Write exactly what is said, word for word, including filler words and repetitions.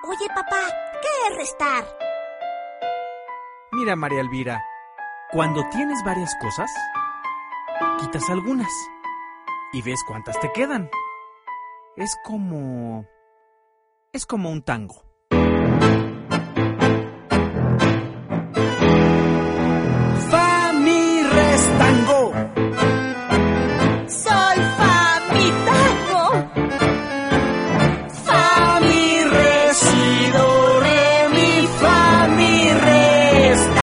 Oye, papá, ¿qué es restar? Mira, María Elvira, cuando tienes varias cosas, quitas algunas y ves cuántas te quedan. Es como... es como un tango.